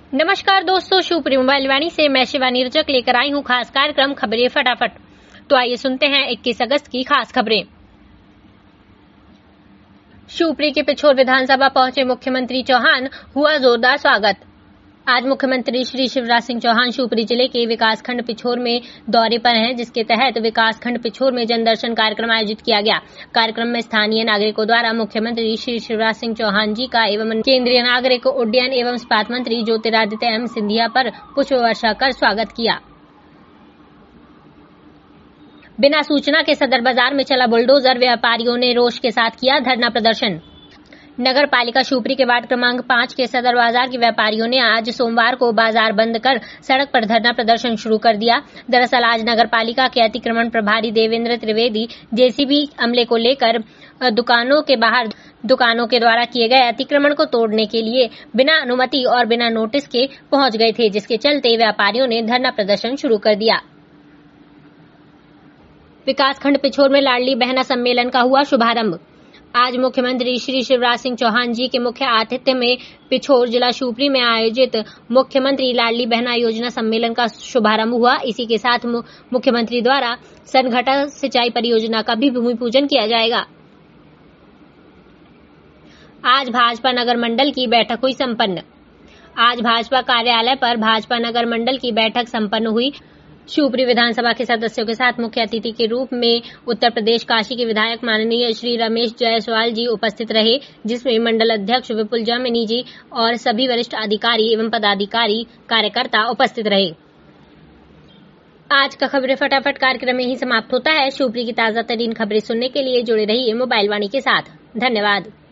नमस्कार दोस्तों, शिवपुरी मोबाइल वाणी से मैं शिवानी रजक लेकर आई हूँ खास कार्यक्रम खबरें फटाफट। तो आइए सुनते हैं 21 अगस्त की खास खबरें। शिवपुरी के पिछोर विधानसभा पहुंचे मुख्यमंत्री चौहान, हुआ जोरदार स्वागत। आज मुख्यमंत्री श्री शिवराज सिंह चौहान शिवपुरी जिले के विकासखंड पिछोर में दौरे पर हैं, जिसके तहत विकासखंड पिछोर में जनदर्शन कार्यक्रम आयोजित किया गया। कार्यक्रम में स्थानीय नागरिकों द्वारा मुख्यमंत्री श्री शिवराज सिंह चौहान जी का एवं केंद्रीय नागरिक उड्डयन एवं इस्पात मंत्री ज्योतिरादित्य एम सिंधिया पर पुष्प वर्षा कर स्वागत किया। बिना सूचना के सदर बाजार में चला बुलडोजर, व्यापारियों ने रोष के साथ किया धरना प्रदर्शन। नगर पालिका शिवपुरी के वार्ड क्रमांक 5 के सदर बाजार के व्यापारियों ने आज सोमवार को बाजार बंद कर सड़क पर धरना प्रदर्शन शुरू कर दिया। दरअसल आज नगर पालिका के अतिक्रमण प्रभारी देवेंद्र त्रिवेदी जेसीबी अमले को लेकर दुकानों के बाहर दुकानों के द्वारा किए गए अतिक्रमण को तोड़ने के लिए बिना अनुमति और बिना नोटिस के पहुंच गए थे, जिसके चलते व्यापारियों ने धरना प्रदर्शन शुरू कर दिया। विकासखंड पिछोर में लाडली बहना सम्मेलन का हुआ शुभारंभ। आज मुख्यमंत्री श्री शिवराज सिंह चौहान जी के मुख्य आतिथ्य में पिछोर जिला शिवपुरी में आयोजित मुख्यमंत्री लाडली बहना योजना सम्मेलन का शुभारंभ हुआ। इसी के साथ मुख्यमंत्री द्वारा सनघटा सिंचाई परियोजना का भी भूमि पूजन किया जाएगा। आज भाजपा नगर मंडल की बैठक हुई संपन्न। आज भाजपा कार्यालय पर भाजपा नगर मंडल की बैठक संपन्न हुई। शिवपुरी विधानसभा के सदस्यों के साथ मुख्य अतिथि के रूप में उत्तर प्रदेश काशी के विधायक माननीय श्री रमेश जायसवाल जी उपस्थित रहे, जिसमें मंडल अध्यक्ष विपुल जामिनी जी और सभी वरिष्ठ अधिकारी एवं पदाधिकारी कार्यकर्ता उपस्थित रहे। आज का खबरें फटाफट कार्यक्रम यही समाप्त होता है। शिवपुरी की ताजा तरीन खबरें सुनने के लिए जुड़े रहिए मोबाइल वाणी के साथ। धन्यवाद।